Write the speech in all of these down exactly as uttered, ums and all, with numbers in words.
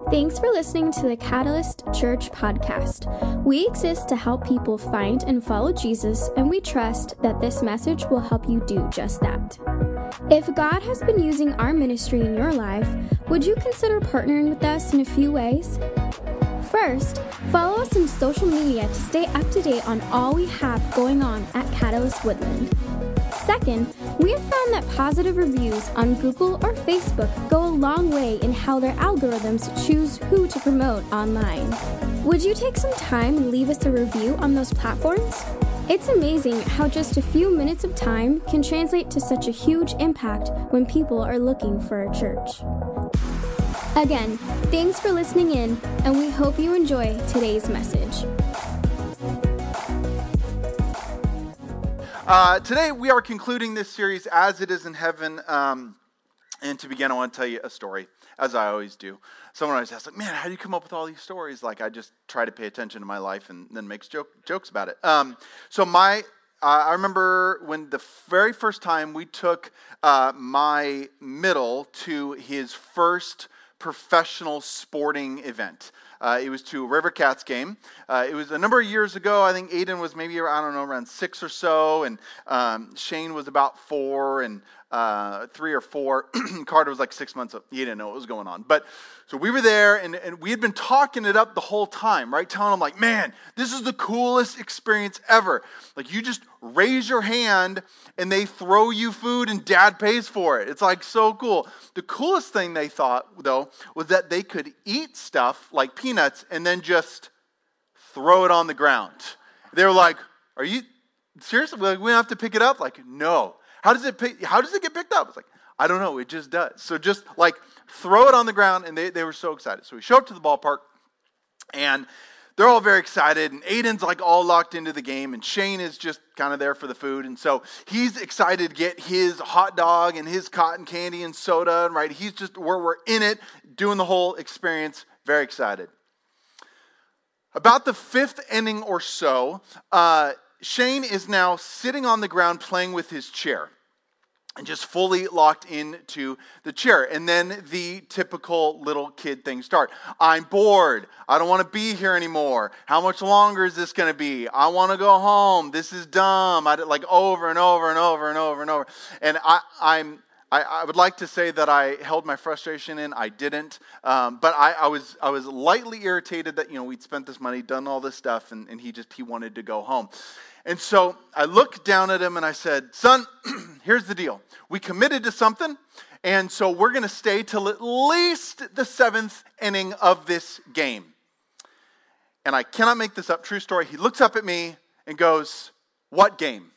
Thanks for listening to the Catalyst Church podcast. We exist to help people find and follow Jesus, and we trust that this message will help you do just that. If God has been using our ministry in your life, would you consider partnering with us in a few ways? First, follow us on social media to stay up to date on all we have going on at Catalyst Woodland. Second, we have found that positive reviews on Google or Facebook go a long way in how their algorithms choose who to promote online. Would you take some time and leave us a review on those platforms? It's amazing how just a few minutes of time can translate to such a huge impact when people are looking for a church. Again, thanks for listening in, and we hope you enjoy today's message. Uh, today we are concluding this series, As It Is in Heaven, um, and to begin I want to tell you a story, as I always do. Someone always asks, like, man, how do you come up with all these stories? Like, I just try to pay attention to my life and then makes joke, jokes about it. Um, so my, uh, I remember when the very first time we took uh, my middle to his first professional sporting event. Uh, it was to a River Cats game. Uh, it was a number of years ago. I think Aiden was maybe, I don't know, around six or so, and um, Shane was about four, and uh, three or four. Carter was like six months old. He didn't know what was going on. But so we were there, and, and we had been talking it up the whole time, right? Telling them, like, man, this is the coolest experience ever. Like, you just raise your hand, and they throw you food, and Dad pays for it. It's, like, so cool. The coolest thing they thought, though, was that they could eat stuff like peanuts and then just throw it on the ground. They were like, are you seriously? Like, we don't have to pick it up? Like, no. How does it pick, how does it get picked up? It's like, I don't know. It just does. So just like throw it on the ground, and they, they were so excited. So we show up to the ballpark, and they're all very excited, and Aiden's like all locked into the game, and Shane is just kind of there for the food, and so he's excited to get his hot dog and his cotton candy and soda, and right, he's just, we're, we're in it, doing the whole experience, very excited. About the fifth inning or so, uh, Shane is now sitting on the ground playing with his chair and just fully locked into the chair. And then the typical little kid things start. I'm bored. I don't want to be here anymore. How much longer is this going to be? I want to go home. This is dumb. I like over and over and over and over and over. And I, I'm I, I would like to say that I held my frustration in. I didn't. Um, but I, I was I was lightly irritated that, you know, we'd spent this money, done all this stuff, and, and he just, he wanted to go home. And so I looked down at him and I said, son, here's the deal. We committed to something, and so we're going to stay till at least the seventh inning of this game. And I cannot make this up, true story. He looks up at me and goes, what game?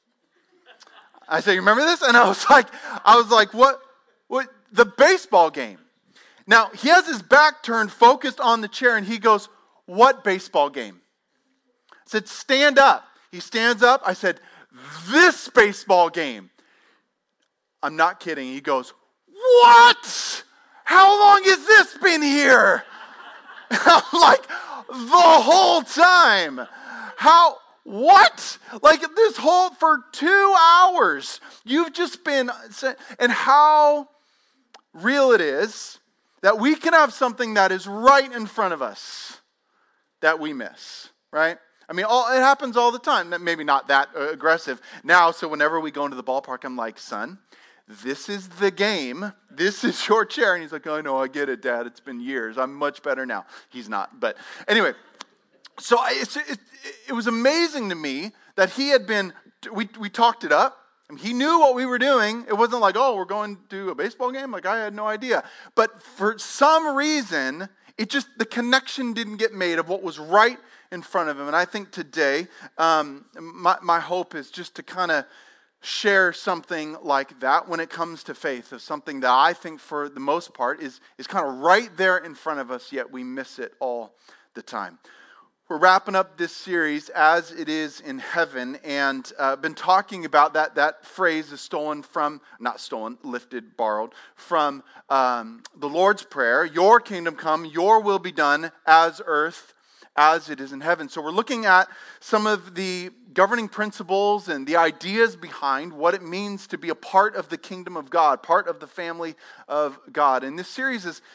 I said, you remember this? And I was like, I was like, what? What? The baseball game. Now, he has his back turned, focused on the chair, and he goes, what baseball game? I said, stand up. He stands up. I said, this baseball game. I'm not kidding. He goes, what? How long has this been here? I'm like, the whole time. How? What? Like this whole, for two hours, you've just been, and how real it is that we can have something that is right in front of us that we miss, right? I mean, all, it happens all the time. Maybe not that uh, aggressive now, so whenever we go into the ballpark, I'm like, son, this is the game. This is your chair. And he's like, oh, no, I get it, Dad. It's been years. I'm much better now. He's not. But anyway, so I, it's, it, it was amazing to me that he had been, we, we talked it up. I mean, he knew what we were doing. It wasn't like, oh, we're going to a baseball game? Like, I had no idea. But for some reason, it just, the connection didn't get made of what was right in front of him. And I think today, um, my, my hope is just to kind of share something like that when it comes to faith, of something that I think for the most part is, is kind of right there in front of us, yet we miss it all the time. We're wrapping up this series, As It Is in Heaven, and uh, been talking about that. That phrase is stolen from, not stolen, lifted, borrowed, from um, the Lord's Prayer. Your kingdom come, your will be done as earth as it is in heaven. So we're looking at some of the governing principles and the ideas behind what it means to be a part of the kingdom of God, part of the family of God. And this series is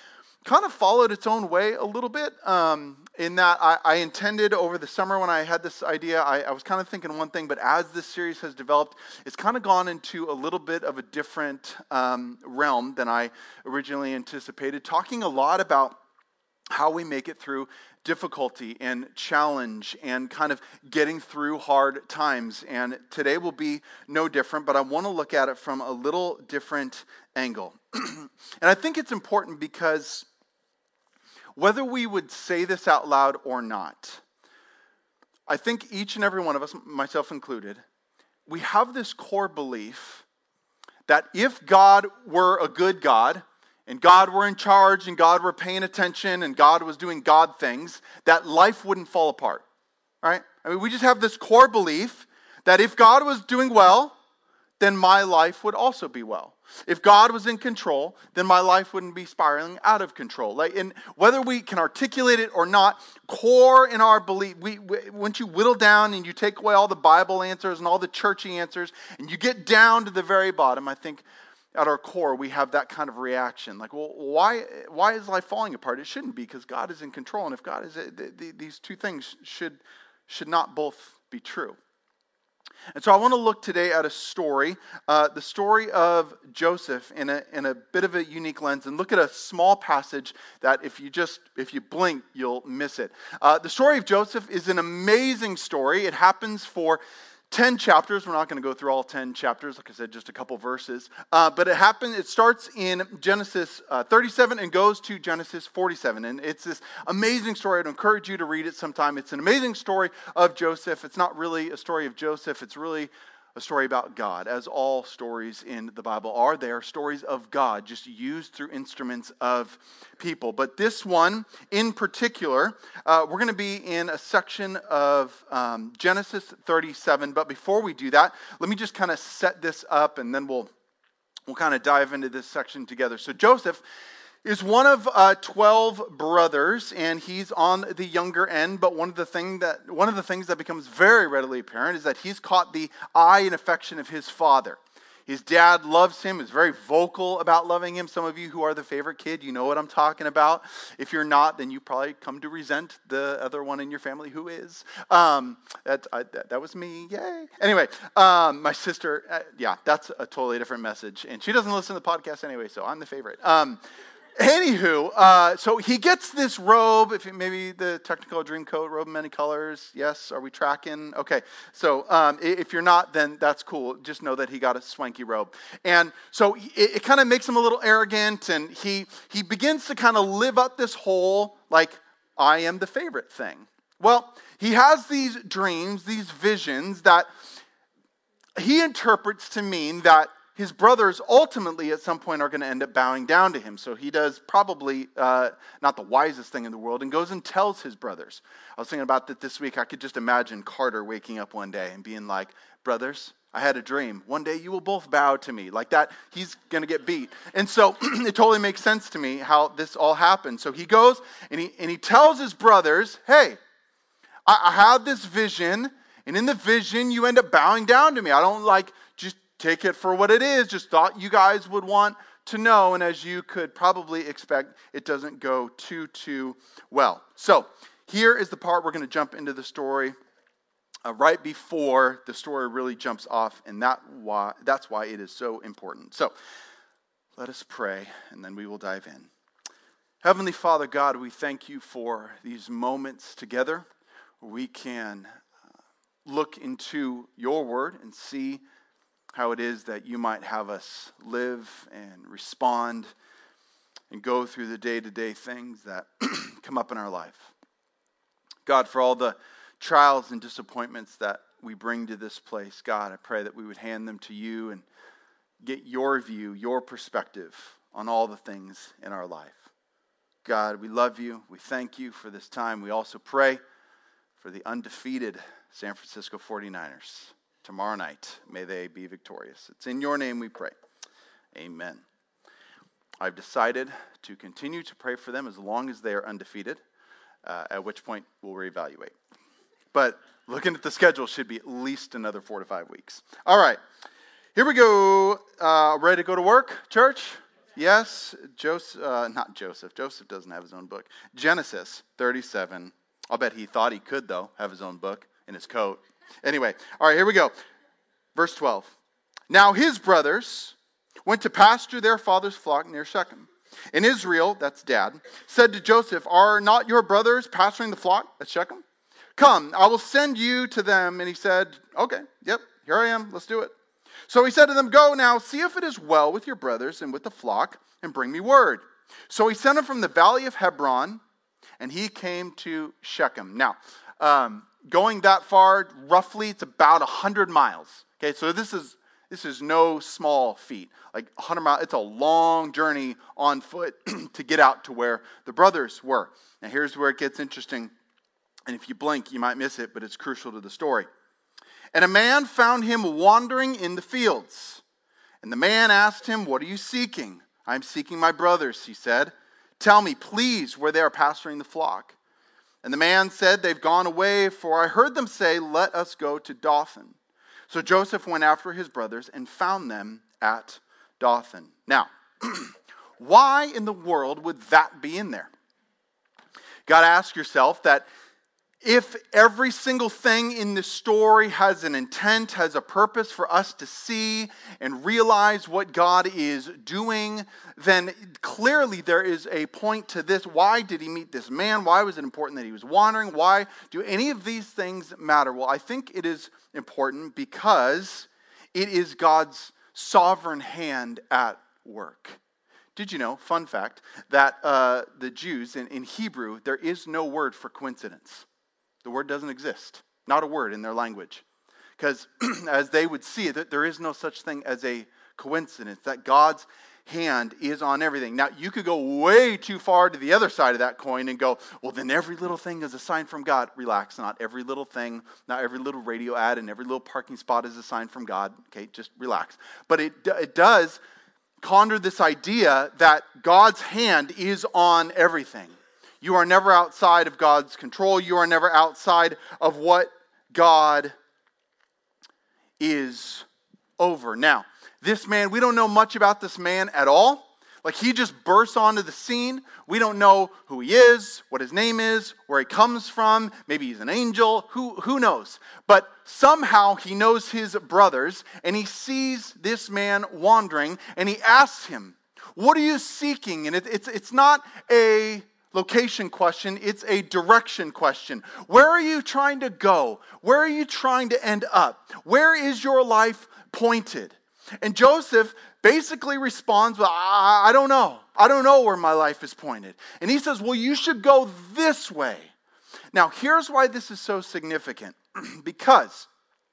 kind of followed its own way a little bit, um, in that I, I intended over the summer when I had this idea, I, I was kind of thinking one thing, but as this series has developed, it's kind of gone into a little bit of a different um, realm than I originally anticipated, talking a lot about how we make it through difficulty and challenge and kind of getting through hard times. And today will be no different, but I want to look at it from a little different angle. And I think it's important because whether we would say this out loud or not, I think each and every one of us, myself included, we have this core belief that if God were a good God, and God were in charge, and God were paying attention, and God was doing God things, that life wouldn't fall apart, right? I mean, we just have this core belief that if God was doing well, then my life would also be well. If God was in control, then my life wouldn't be spiraling out of control. Like, and whether we can articulate it or not, core in our belief, we, we once you whittle down and you take away all the Bible answers and all the churchy answers, and you get down to the very bottom, I think at our core we have that kind of reaction. Like, well, why why is life falling apart? It shouldn't be, because God is in control, and if God is, th- th- these two things should should not both be true. And so I want to look today at a story, uh, the story of Joseph in a in a bit of a unique lens, and look at a small passage that if you just, if you blink, you'll miss it. Uh, the story of Joseph is an amazing story. It happens for ten chapters. We're not going to go through all ten chapters, like I said, just a couple verses. Uh, but it happens, it starts in Genesis uh, thirty-seven and goes to Genesis forty-seven. And it's this amazing story. I'd encourage you to read it sometime. It's an amazing story of Joseph. It's not really a story of Joseph. It's really a story about God, as all stories in the Bible are. They are stories of God, just used through instruments of people. But this one in particular, uh, we're going to be in a section of um, Genesis thirty-seven. But before we do that, let me just kind of set this up, and then we'll we'll kind of dive into this section together. So Joseph is one of uh, twelve brothers, and he's on the younger end. But one of the thing that one of the things that becomes very readily apparent is that he's caught the eye and affection of his father. His dad loves him, is very vocal about loving him. Some of you who are the favorite kid, you know what I'm talking about. If you're not, then you probably come to resent the other one in your family who is. Um, that, I, that, that was me, yay. Anyway, um, my sister, uh, yeah, that's a totally different message. And she doesn't listen to the podcast anyway, so I'm the favorite. Um, Anywho, uh, so he gets this robe, if it, maybe the technical dream coat, robe in many colors. Yes, are we tracking? Okay, so um, if you're not, then that's cool. Just know that he got a swanky robe. And so it, it kind of makes him a little arrogant, and he he begins to kind of live up this whole, like, I am the favorite thing. Well, he has these dreams, these visions that he interprets to mean that his brothers ultimately at some point are going to end up bowing down to him. So he does probably uh, not the wisest thing in the world and goes and tells his brothers. I was thinking about that this week. I could just imagine Carter waking up one day and being like, brothers, I had a dream. One day you will both bow to me. Like that, he's going to get beat. And so it totally makes sense to me how this all happened. So he goes and he, and he tells his brothers, hey, I, I had this vision, and in the vision you end up bowing down to me. I don't like just take it for what it is. Just thought you guys would want to know. And as you could probably expect, it doesn't go too, too well. So here is the part we're going to jump into the story uh, right before the story really jumps off. And that why that's why it is so important. So let us pray, and then we will dive in. Heavenly Father God, we thank you for these moments together where we can uh, look into your word and see how it is that you might have us live and respond and go through the day-to-day things that come up in our life. God, for all the trials and disappointments that we bring to this place, God, I pray that we would hand them to you and get your view, your perspective on all the things in our life. God, we love you. We thank you for this time. We also pray for the undefeated San Francisco forty-niners. Tomorrow night, may they be victorious. It's in your name we pray. Amen. I've decided to continue to pray for them as long as they are undefeated, uh, at which point we'll reevaluate. But looking at the schedule, should be at least another four to five weeks. All right, here we go. Uh, ready to go to work, church? Yes, Joseph, uh, not Joseph. Joseph doesn't have his own book. Genesis thirty-seven. I'll bet he thought he could, though, have his own book in his coat. Anyway, all right, here we go. Verse twelve. Now his brothers went to pasture their father's flock near Shechem. And Israel, that's dad, said to Joseph, are not your brothers pasturing the flock at Shechem? Come, I will send you to them. And he said, okay, yep, here I am, let's do it. So he said to them, go now, see if it is well with your brothers and with the flock, and bring me word. So he sent him from the valley of Hebron, and he came to Shechem. Now, um, going that far, roughly, it's about one hundred miles. Okay, so this is this is no small feat. Like one hundred miles, it's a long journey on foot to get out to where the brothers were. Now here's where it gets interesting. And if you blink, you might miss it, but it's crucial to the story. And a man found him wandering in the fields. And the man asked him, what are you seeking? I'm seeking my brothers, he said. Tell me, please, where they are pasturing the flock. And the man said, they've gone away, for I heard them say, let us go to Dothan. So Joseph went after his brothers and found them at Dothan. Now, why in the world would that be in there? Got to ask yourself that if every single thing in this story has an intent, has a purpose for us to see and realize what God is doing, then clearly there is a point to this. Why did he meet this man? Why was it important that he was wandering? Why do any of these things matter? Well, I think it is important because it is God's sovereign hand at work. Did you know, fun fact, that uh, the Jews, in, in Hebrew, there is no word for coincidence. The word doesn't exist. Not a word in their language. Because as they would see it, there is no such thing as a coincidence. That God's hand is on everything. Now, you could go way too far to the other side of that coin and go, well, then every little thing is a sign from God. Relax, not every little thing, not every little radio ad and every little parking spot is a sign from God. Okay, just relax. But it, it does conjure this idea that God's hand is on everything. You are never outside of God's control. You are never outside of what God is over. Now, this man, we don't know much about this man at all. Like, he just bursts onto the scene. We don't know who he is, what his name is, where he comes from. Maybe he's an angel. Who, who knows? But somehow he knows his brothers, and he sees this man wandering, and he asks him, what are you seeking? And it, it's, it's not a location question, it's a direction question. Where are you trying to go? Where are you trying to end up? Where is your life pointed? And Joseph basically responds, well, I, I don't know. I don't know where my life is pointed. And he says, well, you should go this way. Now, here's why this is so significant. Because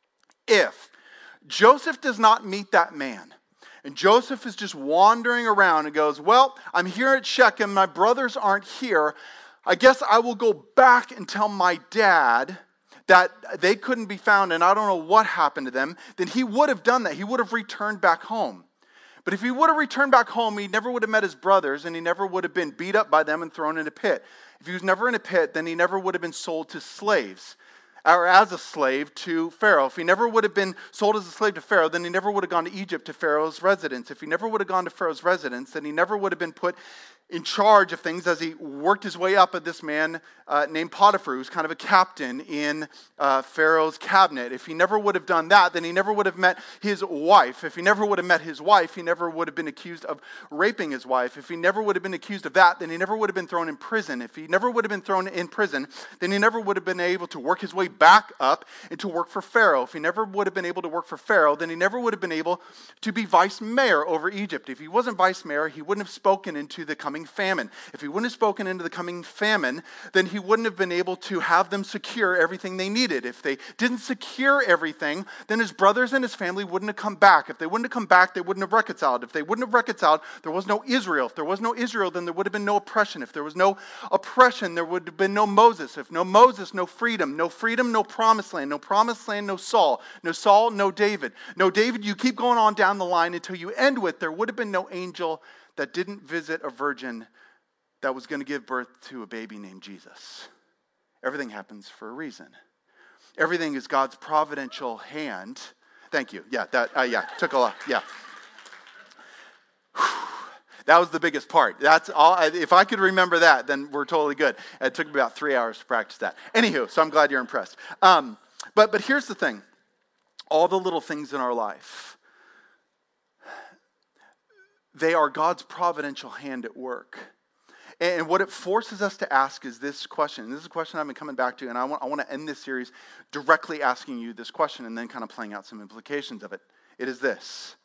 if Joseph does not meet that man, and Joseph is just wandering around and goes, well, I'm here at Shechem. My brothers aren't here. I guess I will go back and tell my dad that they couldn't be found and I don't know what happened to them. Then he would have done that. He would have returned back home. But if he would have returned back home, he never would have met his brothers and he never would have been beat up by them and thrown in a pit. If he was never in a pit, then he never would have been sold to slaves. Or as a slave to Pharaoh. If he never would have been sold as a slave to Pharaoh, then he never would have gone to Egypt to Pharaoh's residence. If he never would have gone to Pharaoh's residence, then he never would have been put in charge of things as he worked his way up at this man uh, named Potiphar, who's kind of a captain in uh, Pharaoh's cabinet. If he never would have done that, then he never would have met his wife. If he never would have met his wife, he never would have been accused of raping his wife. If he never would have been accused of that, then he never would have been thrown in prison. If he never would have been thrown in prison, then he never would have been able to work his way back up and to work for Pharaoh. If he never would have been able to work for Pharaoh, then he never would have been able to be vice mayor over Egypt. If he wasn't vice mayor, he wouldn't have spoken into the coming famine. If he wouldn't have spoken into the coming famine, then he wouldn't have been able to have them secure everything they needed. If they didn't secure everything, then his brothers and his family wouldn't have come back. If they wouldn't have come back, they wouldn't have reconciled. If they wouldn't have reconciled, there was no Israel. If there was no Israel, then there would have been no oppression. If there was no oppression, there would have been no Moses. If no Moses, no freedom. No freedom, no promised land. No promised land, no Saul. No Saul, no David. No David, you keep going on down the line until you end with there would have been no angel that didn't visit a virgin that was going to give birth to a baby named Jesus. Everything happens for a reason. Everything is God's providential hand. Thank you. Yeah, that. Uh, yeah, took a lot. Yeah. That was the biggest part. That's all. If I could remember that, then we're totally good. It took me about three hours to practice that. Anywho, so I'm glad you're impressed. Um, but but here's the thing. All the little things in our life, they are God's providential hand at work. And what it forces us to ask is this question. This is a question I've been coming back to, and I want, I want to end this series directly asking you this question and then kind of playing out some implications of it. It is this.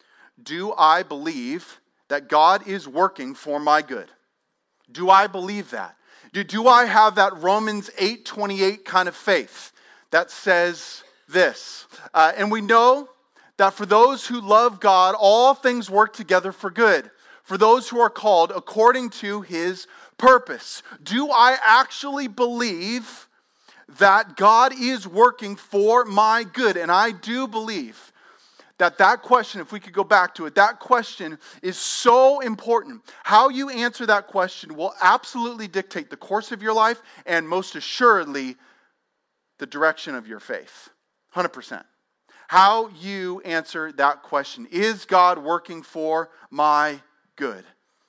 Do I believe that God is working for my good? Do I believe that? Do, do I have that Romans eight twenty-eight kind of faith that says this? Uh, and we know that for those who love God, all things work together for good. For those who are called according to his purpose. Do I actually believe that God is working for my good? And I do believe that that question, if we could go back to it, that question is so important. How you answer that question will absolutely dictate the course of your life and most assuredly the direction of your faith. one hundred percent. How you answer that question. Is God working for my good?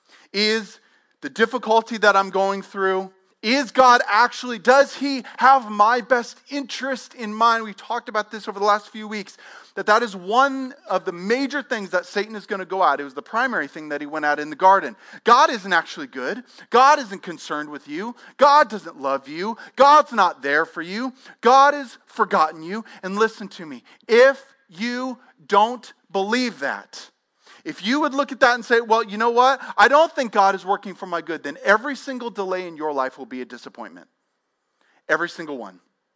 Is the difficulty that I'm going through, is God actually, does he have my best interest in mind? We talked about this over the last few weeks, that that is one of the major things that Satan is going to go at. It was the primary thing that he went at in the garden. God isn't actually good. God isn't concerned with you. God doesn't love you. God's not there for you. God has forgotten you. And listen to me, if you don't believe that, if you would look at that and say, well, you know what? I don't think God is working for my good, then every single delay in your life will be a disappointment. Every single one.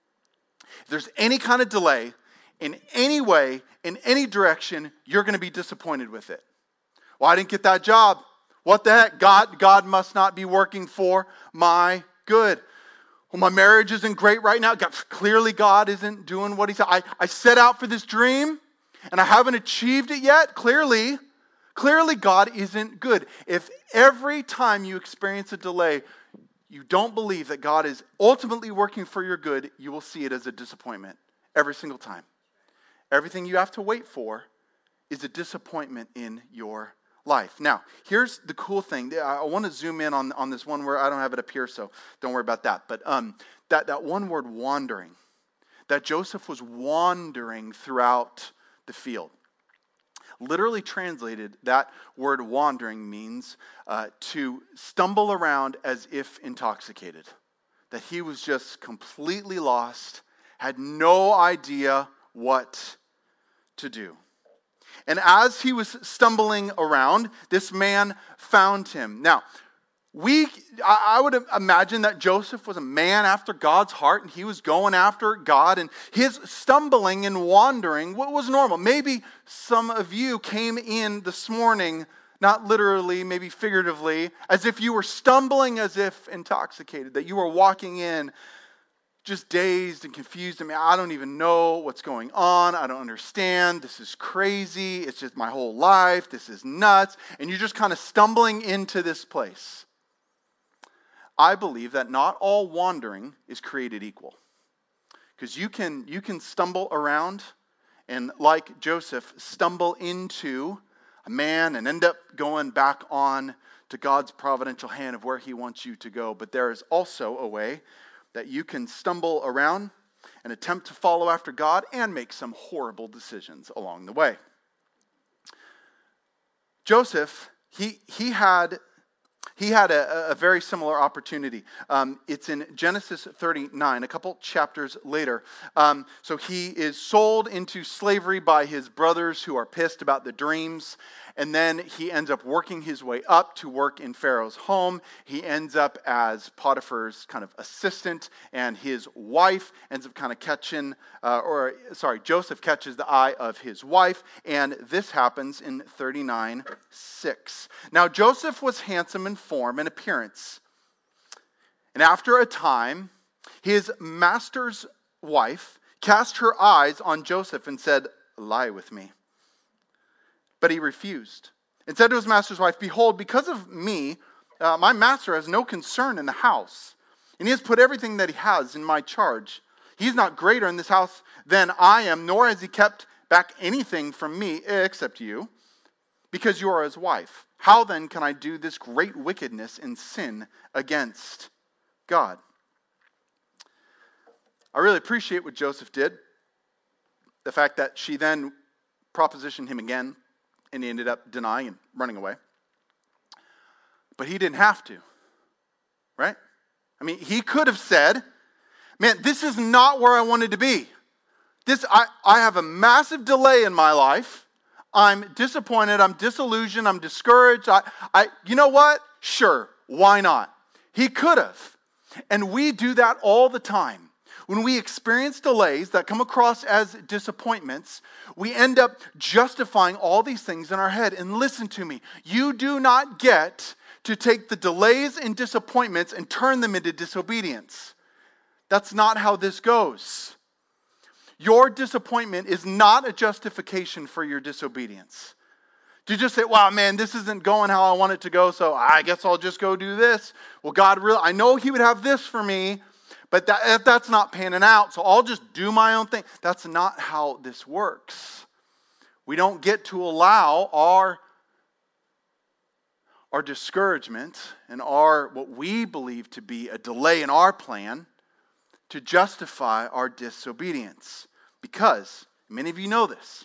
If there's any kind of delay in any way, in any direction, you're going to be disappointed with it. Well, I didn't get that job. What the heck? God, God must not be working for my good. Well, my marriage isn't great right now. God, clearly God isn't doing what he said. I, I set out for this dream and I haven't achieved it yet. Clearly, clearly God isn't good. If every time you experience a delay, you don't believe that God is ultimately working for your good, you will see it as a disappointment every single time. Everything you have to wait for is a disappointment in your life. Now, here's the cool thing. I want to zoom in on, on this one word. I don't have it up here, so don't worry about that. But um, that, that one word, wandering, that Joseph was wandering throughout the field. Literally translated, that word wandering means uh, to stumble around as if intoxicated. That he was just completely lost, had no idea what to do. And as he was stumbling around, this man found him. Now, we, I would imagine that Joseph was a man after God's heart, and he was going after God, and his stumbling and wandering, what was normal? Maybe some of you came in this morning, not literally, maybe figuratively, as if you were stumbling as if intoxicated, that you were walking in just dazed and confused. I mean, I don't even know what's going on. I don't understand. This is crazy. It's just my whole life. This is nuts. And you're just kind of stumbling into this place. I believe that not all wandering is created equal. Because you can, you can stumble around and, like Joseph, stumble into a man and end up going back on to God's providential hand of where he wants you to go. But there is also a way that you can stumble around and attempt to follow after God and make some horrible decisions along the way. Joseph, he he had he had a, a very similar opportunity. Um, it's in Genesis thirty-nine, a couple chapters later. Um, so he is sold into slavery by his brothers who are pissed about the dreams. And then he ends up working his way up to work in Pharaoh's home. He ends up as Potiphar's kind of assistant, and his wife ends up kind of catching, uh, or sorry, Joseph catches the eye of his wife, and this happens in thirty-nine six. Now, Joseph was handsome in form and appearance, and after a time, his master's wife cast her eyes on Joseph and said, "Lie with me." But he refused and said to his master's wife, "Behold, because of me, uh, my master has no concern in the house, and he has put everything that he has in my charge. He is not greater in this house than I am, nor has he kept back anything from me except you, because you are his wife. How then can I do this great wickedness and sin against God? I really appreciate what Joseph did. The fact that she then propositioned him again, and he ended up denying and running away. But he didn't have to, right? I mean, he could have said, man, this is not where I wanted to be. This I, I have a massive delay in my life. I'm disappointed, I'm disillusioned, I'm discouraged. I, I, you know what? Sure, why not? He could have. And we do that all the time. When we experience delays that come across as disappointments, we end up justifying all these things in our head. And listen to me, you do not get to take the delays and disappointments and turn them into disobedience. That's not how this goes. Your disappointment is not a justification for your disobedience. To just say, wow, man, this isn't going how I want it to go, so I guess I'll just go do this. Well, God, really, I know He would have this for me, but that, that's not panning out, so I'll just do my own thing. That's not how this works. We don't get to allow our, our discouragement and our what we believe to be a delay in our plan to justify our disobedience. Because, many of you know this,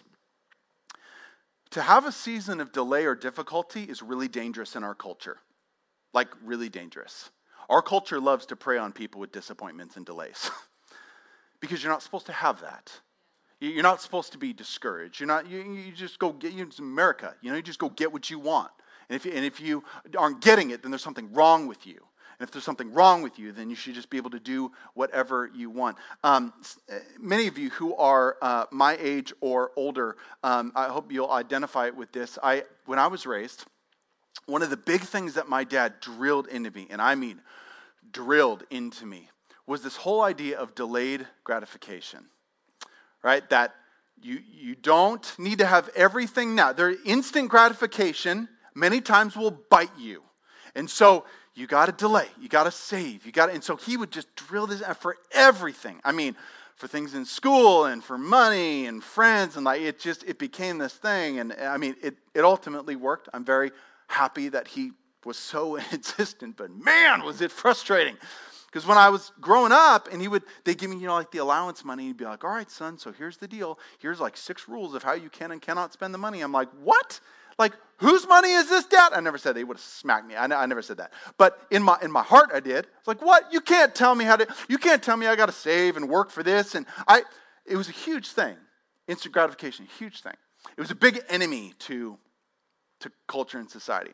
to have a season of delay or difficulty is really dangerous in our culture. Like, really dangerous. Our culture loves to prey on people with disappointments and delays. Because you're not supposed to have that. You're not supposed to be discouraged. You're not, you, you just go get, it's America, you know, you just go get what you want. And if, and if you aren't getting it, then there's something wrong with you. And if there's something wrong with you, then you should just be able to do whatever you want. Um, many of you who are uh, my age or older, um, I hope you'll identify with this. I, when I was raised, one of the big things that my dad drilled into me, and I mean drilled into me, was this whole idea of delayed gratification, right? That you, you don't need to have everything now. Their instant gratification many times will bite you. And so you got to delay, you got to save, you got to, and so he would just drill this for everything. I mean, for things in school and for money and friends, and like it just, it became this thing. And I mean, it, it ultimately worked. I'm very happy that he was so insistent, but man, was it frustrating. Because when I was growing up, and he would, they'd give me, you know, like the allowance money, he'd be like, all right, son, so here's the deal. Here's like six rules of how you can and cannot spend the money. I'm like, what? Like, whose money is this, Dad? I never said that. He would have smacked me. I, I never said that. But in my in my heart, I did. It's like, what? You can't tell me how to, you can't tell me I got to save and work for this. And I, it was a huge thing. Instant gratification, huge thing. It was a big enemy to, to culture and society.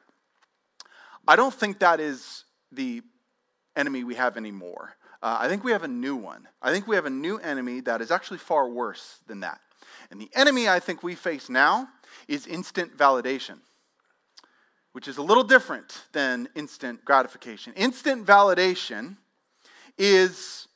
I don't think that is the enemy we have anymore. Uh, I think we have a new one. I think we have a new enemy that is actually far worse than that. And the enemy I think we face now is instant validation, which is a little different than instant gratification. Instant validation is,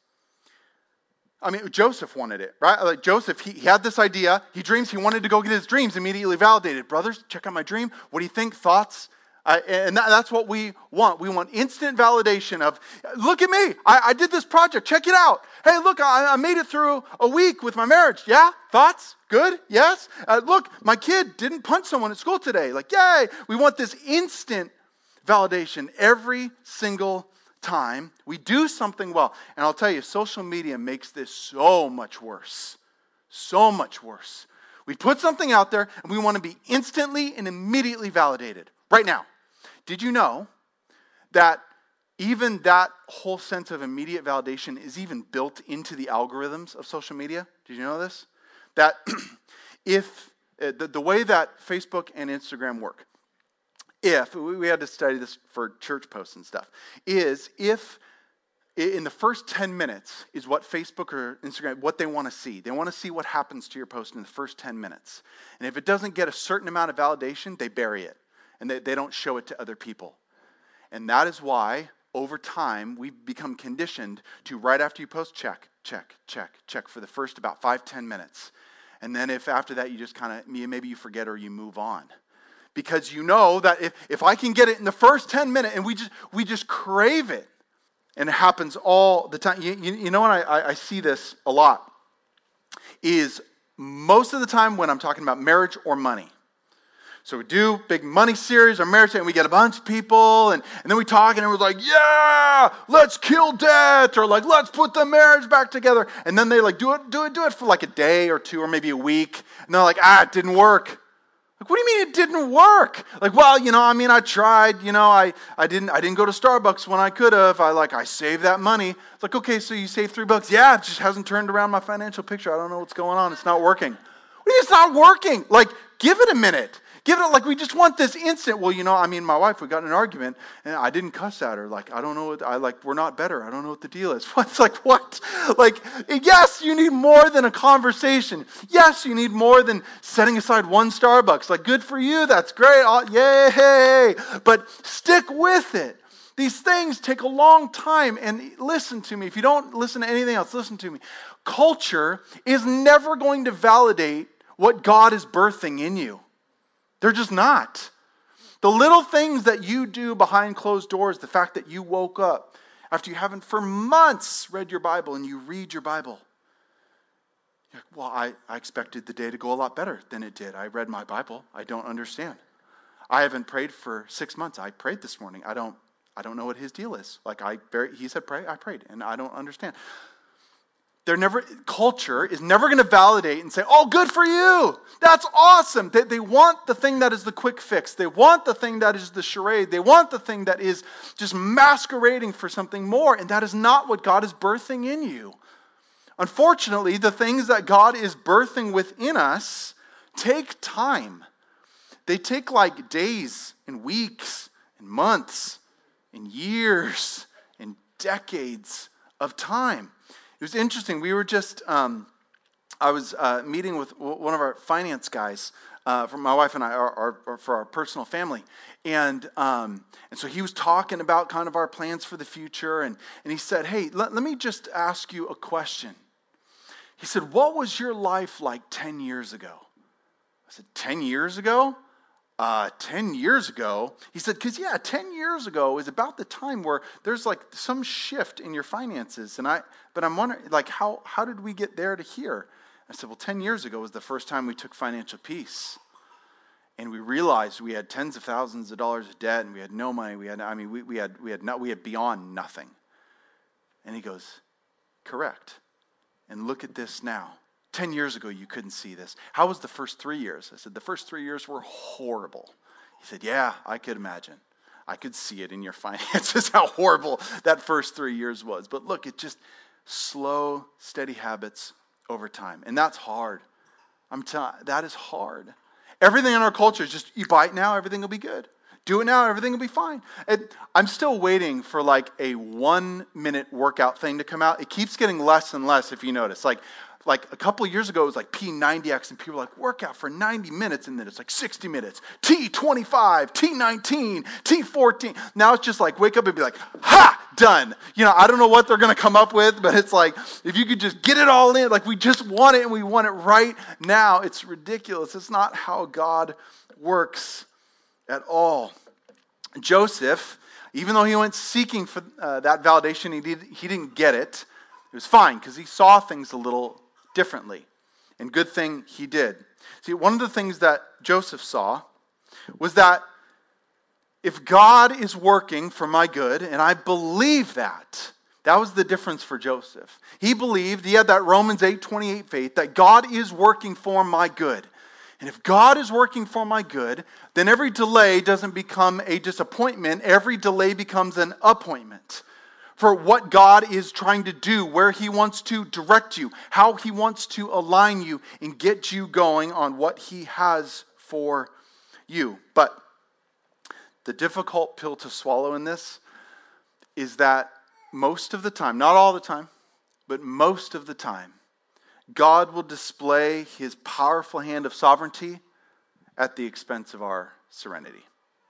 I mean, Joseph wanted it, right? Like Joseph, he, he had this idea. He dreams, he wanted to go get his dreams immediately validated. Brothers, check out my dream. What do you think? Thoughts? Uh, and that, that's what we want. We want instant validation of, look at me. I, I did this project. Check it out. Hey, look, I, I made it through a week with my marriage. Yeah? Thoughts? Good? Yes? Uh, look, my kid didn't punch someone at school today. Like, yay. We want this instant validation every single time we do something well. And I'll tell you, social media makes this so much worse. So much worse. We put something out there and we want to be instantly and immediately validated. Right now. Did you know that even that whole sense of immediate validation is even built into the algorithms of social media? Did you know this? That if, uh, the, the way that Facebook and Instagram work, if, we had to study this for church posts and stuff, is if in the first ten minutes is what Facebook or Instagram, what they want to see. They want to see what happens to your post in the first ten minutes. And if it doesn't get a certain amount of validation, they bury it. And they, they don't show it to other people. And that is why, over time, we've become conditioned to, right after you post, check, check, check, check for the first about five, ten minutes. And then if after that you just kind of, maybe you forget or you move on. Because you know that if, if I can get it in the first ten minutes, and we just we just crave it. And it happens all the time. You, you, you know what, I, I see this a lot, is most of the time when I'm talking about marriage or money. So we do big money series, our marriage, and we get a bunch of people, and, and then we talk, and it was like, yeah, let's kill debt, or like, let's put the marriage back together. And then they like, do it, do it, do it for like a day or two, or maybe a week. And they're like, ah, it didn't work. Like, what do you mean it didn't work? Like, well, you know, I mean, I tried, you know, I, I didn't I didn't go to Starbucks when I could have. I like, I saved that money. It's like, okay, so you saved three bucks. Yeah, it just hasn't turned around my financial picture. I don't know what's going on. It's not working. What do you mean it's not working? Like, give it a minute. Give it, like, we just want this instant. Well, you know, I mean, my wife, we got in an argument, and I didn't cuss at her. Like, I don't know what, I like, we're not better. I don't know what the deal is. It's like, what? Like, yes, you need more than a conversation. Yes, you need more than setting aside one Starbucks. Like, good for you. That's great. Oh, yay. But stick with it. These things take a long time. And listen to me. If you don't listen to anything else, listen to me. Culture is never going to validate what God is birthing in you. They're just not. The little things that you do behind closed doors, the fact that you woke up after you haven't for months read your Bible and you read your Bible. You're like, well, I, I expected the day to go a lot better than it did. I read my Bible. I don't understand. I haven't prayed for six months. I prayed this morning. I don't I don't know what his deal is. Like I he said pray, I prayed, and I don't understand. They're never, culture is never going to validate and say, oh, good for you. That's awesome. They, they want the thing that is the quick fix. They want the thing that is the charade. They want the thing that is just masquerading for something more. And that is not what God is birthing in you. Unfortunately, the things that God is birthing within us take time. They take like days and weeks and months and years and decades of time. It was interesting. We were just, um, I was uh, meeting with one of our finance guys, uh, from my wife and I, our, our, our, for our personal family. And um, and so he was talking about kind of our plans for the future. And, and he said, hey, let, let me just ask you a question. He said, what was your life like ten years ago? I said, ten years ago? Uh, ten years ago, he said, because yeah, ten years ago is about the time where there's like some shift in your finances. And I, but I'm wondering, like, how, how did we get there to here? I said, well, ten years ago was the first time we took financial peace. And we realized we had tens of thousands of dollars of debt and we had no money. We had, I mean, we, we had, we had not, we had beyond nothing. And he goes, correct. And look at this now. Ten years ago, you couldn't see this. How was the first three years? I said, the first three years were horrible. He said, yeah, I could imagine. I could see it in your finances, how horrible that first three years was. But look, it's just slow, steady habits over time. And that's hard. I'm telling you, that is hard. Everything in our culture is just, you buy it now, everything will be good. Do it now, everything will be fine. And I'm still waiting for like a one minute workout thing to come out. It keeps getting less and less, if you notice. Like, Like a couple of years ago, it was like P ninety X, and people were like, workout for ninety minutes, and then it's like sixty minutes. T twenty-five, T nineteen, T fourteen. Now it's just like, wake up and be like, ha, done. You know, I don't know what they're going to come up with, but it's like, if you could just get it all in, like we just want it, and we want it right now. It's ridiculous. It's not how God works at all. Joseph, even though he went seeking for uh, that validation, he, did, he didn't get it. It was fine, because he saw things a little differently. And good thing he did. See, one of the things that Joseph saw was that if God is working for my good, and I believe that, that was the difference for Joseph. He believed, he had that Romans eight twenty-eight faith, that God is working for my good. And if God is working for my good, then every delay doesn't become a disappointment. Every delay becomes an appointment for what God is trying to do, where he wants to direct you, how he wants to align you and get you going on what he has for you. But the difficult pill to swallow in this is that most of the time, not all the time, but most of the time, God will display his powerful hand of sovereignty at the expense of our serenity,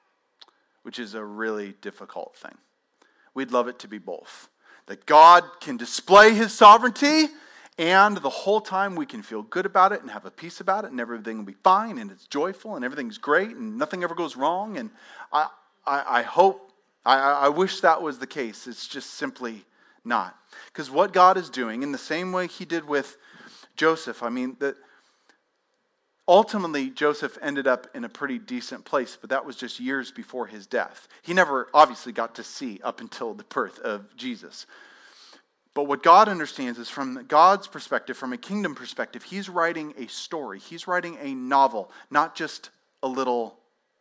which is a really difficult thing. We'd love it to be both. That God can display his sovereignty, and the whole time we can feel good about it and have a peace about it, and everything will be fine, and it's joyful, and everything's great, and nothing ever goes wrong. And I, I, I hope, I, I wish that was the case. It's just simply not. Because what God is doing, in the same way he did with Joseph, I mean, that ultimately, Joseph ended up in a pretty decent place, but that was just years before his death. He never obviously got to see up until the birth of Jesus. But what God understands is from God's perspective, from a kingdom perspective, he's writing a story. He's writing a novel, not just a little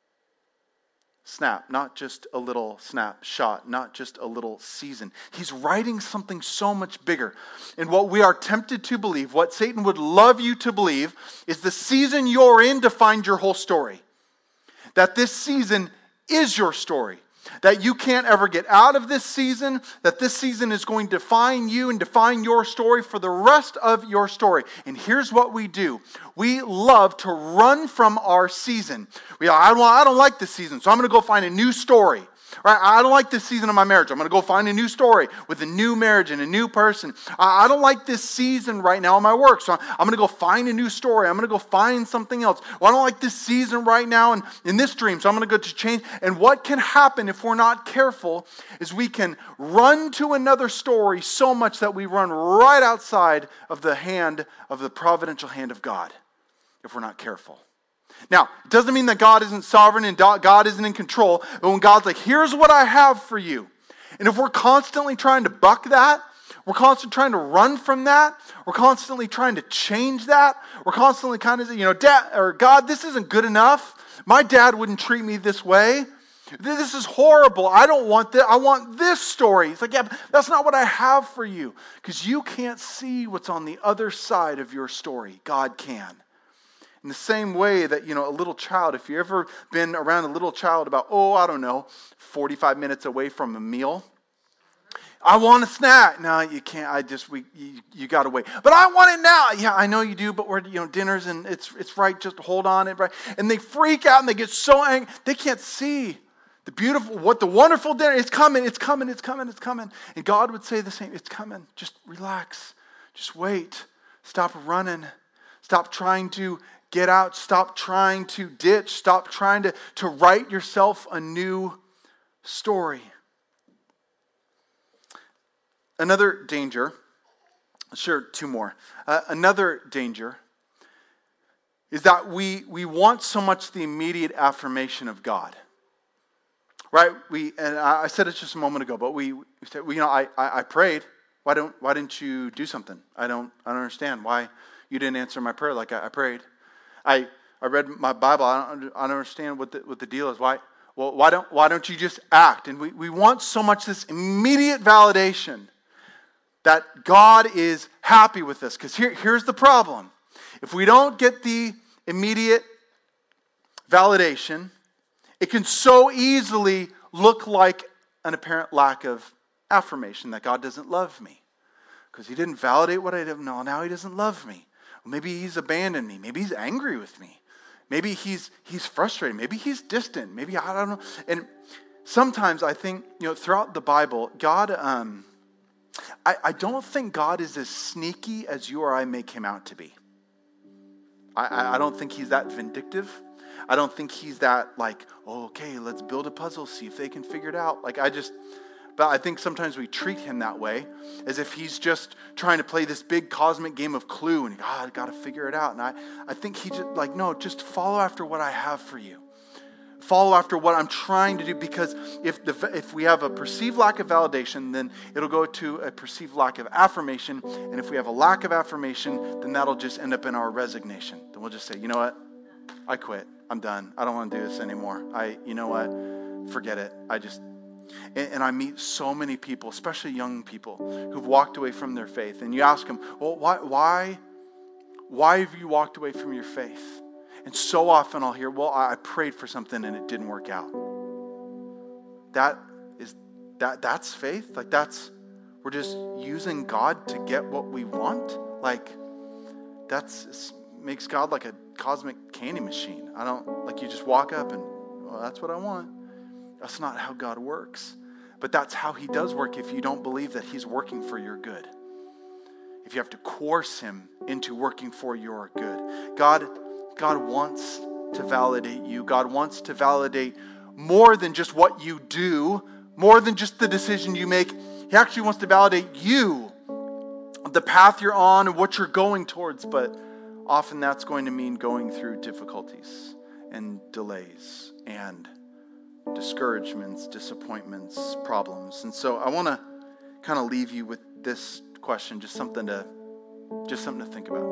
snap, not just a little snapshot, not just a little season. He's writing something so much bigger. And what we are tempted to believe, what Satan would love you to believe, is the season you're in defined your whole story. That this season is your story. That you can't ever get out of this season, that this season is going to define you and define your story for the rest of your story. And here's what we do. We love to run from our season. We I don't, I don't like this season, so I'm going to go find a new story. Right? I don't like this season of my marriage. I'm going to go find a new story with a new marriage and a new person. I don't like this season right now in my work, so I'm going to go find a new story. I'm going to go find something else. Well, I don't like this season right now in, in this dream, so I'm going to go to change. And what can happen if we're not careful is we can run to another story so much that we run right outside of the hand of the providential hand of God if we're not careful. Now, it doesn't mean that God isn't sovereign and God isn't in control, but when God's like, here's what I have for you. And if we're constantly trying to buck that, we're constantly trying to run from that, we're constantly trying to change that, we're constantly kind of, you know, Dad or God, this isn't good enough. My dad wouldn't treat me this way. This is horrible. I don't want that. I want this story. It's like, yeah, but that's not what I have for you. Because you can't see what's on the other side of your story. God can. In the same way that, you know, a little child, if you've ever been around a little child about, oh, I don't know, forty-five minutes away from a meal. I want a snack. No, you can't. I just, we, you, you got to wait. But I want it now. Yeah, I know you do, but we're, you know, dinner's and it's it's right. Just hold on. It right. And they freak out and they get so angry. They can't see the beautiful, what the wonderful dinner. It's coming, it's coming, it's coming, it's coming. And God would say the same. It's coming. Just relax. Just wait. Stop running. Stop trying to get out. Stop trying to ditch. Stop trying to, to write yourself a new story. Another danger, sure, two more. Uh, another danger is that we, we want so much the immediate affirmation of God. Right? We and I said it just a moment ago, but we, we said, well, you know, I, I, I prayed. Why don't why didn't you do something? I don't I don't understand why you didn't answer my prayer like I, I prayed. I, I read my Bible. I don't, I don't understand what the, what the deal is. Why? Well, why don't why don't you just act? And we, we want so much this immediate validation that God is happy with us. Because here, here's the problem. If we don't get the immediate validation, it can so easily look like an apparent lack of affirmation that God doesn't love me. Because he didn't validate what I did. No, now he doesn't love me. Maybe he's abandoned me. Maybe he's angry with me. Maybe he's he's frustrated. Maybe he's distant. Maybe I don't know. And sometimes I think, you know, throughout the Bible, God, um, I, I don't think God is as sneaky as you or I make him out to be. I, I don't think he's that vindictive. I don't think he's that like, oh, okay, let's build a puzzle, see if they can figure it out. Like I just... But I think sometimes we treat him that way, as if he's just trying to play this big cosmic game of Clue, and God, I got to figure it out. And I, I think he just like, no, just follow after what I have for you. Follow after what I'm trying to do, because if the if we have a perceived lack of validation, then it'll go to a perceived lack of affirmation. And if we have a lack of affirmation, then that'll just end up in our resignation. Then we'll just say, you know what? I quit. I'm done. I don't want to do this anymore. I, you know what? Forget it. I just... And I meet so many people, especially young people, who've walked away from their faith. And you ask them, well, why, why, why have you walked away from your faith? And so often I'll hear, well, I prayed for something and it didn't work out. That is, that that's faith? Like that's, we're just using God to get what we want? Like, that's, makes God like a cosmic candy machine. I don't, like you just walk up and, well, that's what I want. That's not how God works. But that's how he does work if you don't believe that he's working for your good. If you have to coerce him into working for your good. God, God wants to validate you. God wants to validate more than just what you do, more than just the decision you make. He actually wants to validate you, the path you're on and what you're going towards. But often that's going to mean going through difficulties and delays and discouragements, disappointments, problems. And so I want to kind of leave you with this question, just something to just something to think about.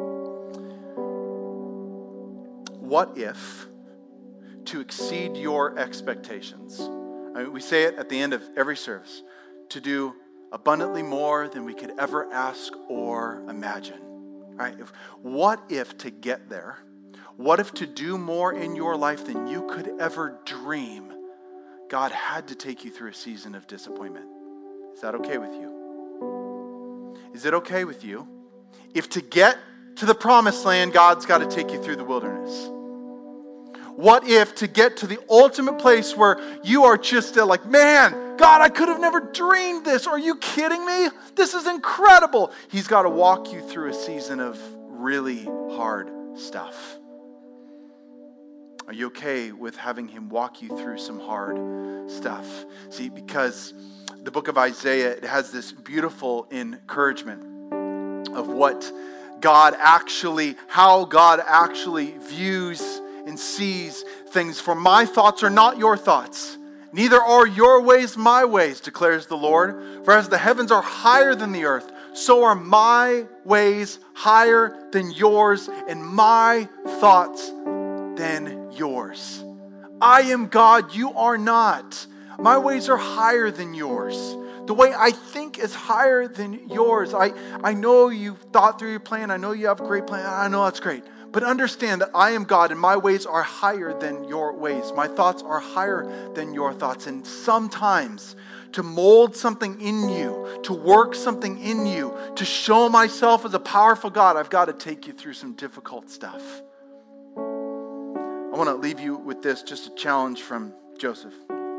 What if, to exceed your expectations, I mean, we say it at the end of every service, to do abundantly more than we could ever ask or imagine, right? If, what if to get there, what if to do more in your life than you could ever dream, God had to take you through a season of disappointment? Is that okay with you? Is it okay with you if to get to the promised land, God's got to take you through the wilderness? What if to get to the ultimate place where you are just uh, like, man, God, I could have never dreamed this. Are you kidding me? This is incredible. He's got to walk you through a season of really hard stuff. Are you okay with having him walk you through some hard stuff? See, because the book of Isaiah, it has this beautiful encouragement of what God actually, how God actually views and sees things. For my thoughts are not your thoughts, neither are your ways my ways, declares the Lord. For as the heavens are higher than the earth, so are my ways higher than yours, and my thoughts than yours. I am God, you are not. My ways are higher than yours. The way I think is higher than yours. I, I know you've thought through your plan. I know you have a great plan. I know that's great. But understand that I am God and my ways are higher than your ways. My thoughts are higher than your thoughts. And sometimes to mold something in you, to work something in you, to show myself as a powerful God, I've got to take you through some difficult stuff. I want to leave you with this, just a challenge from Joseph.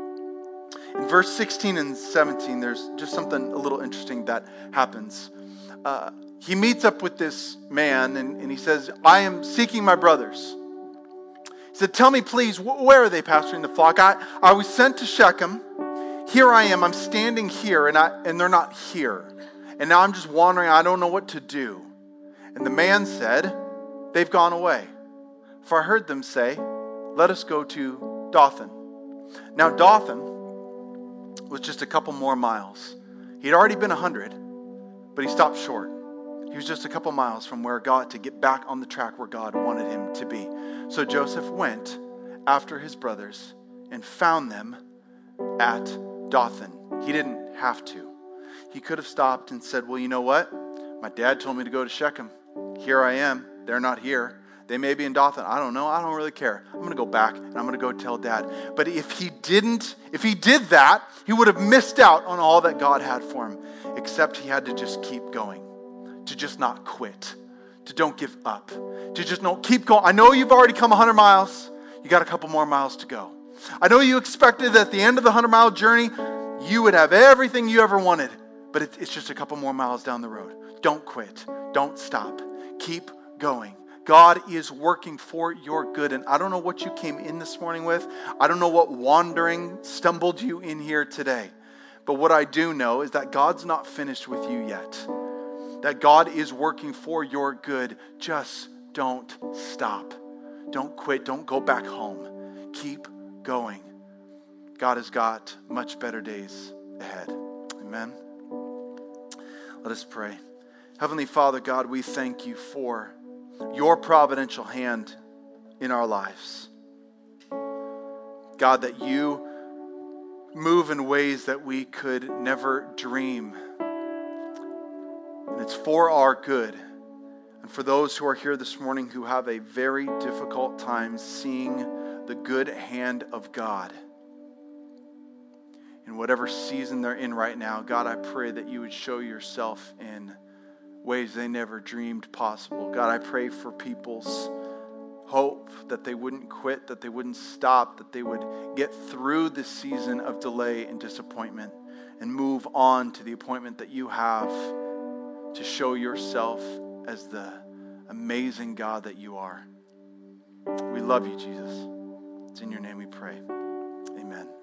In verse sixteen and seventeen, there's just something a little interesting that happens. Uh, he meets up with this man and, and he says, I am seeking my brothers. He said, tell me please, wh- where are they pasturing the flock? I, I was sent to Shechem. Here I am, I'm standing here and, I, and they're not here. And now I'm just wandering, I don't know what to do. And the man said, they've gone away. For I heard them say, let us go to Dothan. Now Dothan was just a couple more miles. He'd already been a hundred, but he stopped short. He was just a couple miles from where God, to get back on the track where God wanted him to be. So Joseph went after his brothers and found them at Dothan. He didn't have to. He could have stopped and said, well, you know what? My dad told me to go to Shechem. Here I am. They're not here. They may be in Dothan. I don't know. I don't really care. I'm going to go back and I'm going to go tell Dad. But if he didn't, if he did that, he would have missed out on all that God had for him. Except he had to just keep going. To just not quit. To don't give up. To just no, keep going. I know you've already come one hundred miles. You got a couple more miles to go. I know you expected that at the end of the one hundred mile journey, you would have everything you ever wanted. But it, it's just a couple more miles down the road. Don't quit. Don't stop. Keep going. God is working for your good. And I don't know what you came in this morning with. I don't know what wandering stumbled you in here today. But what I do know is that God's not finished with you yet. That God is working for your good. Just don't stop. Don't quit. Don't go back home. Keep going. God has got much better days ahead. Amen. Let us pray. Heavenly Father, God, we thank you for your providential hand in our lives. God, that you move in ways that we could never dream. And it's for our good. And for those who are here this morning who have a very difficult time seeing the good hand of God in whatever season they're in right now, God, I pray that you would show yourself in ways they never dreamed possible. God, I pray for people's hope, that they wouldn't quit, that they wouldn't stop, that they would get through this season of delay and disappointment and move on to the appointment that you have to show yourself as the amazing God that you are. We love you, Jesus. It's in your name we pray. Amen.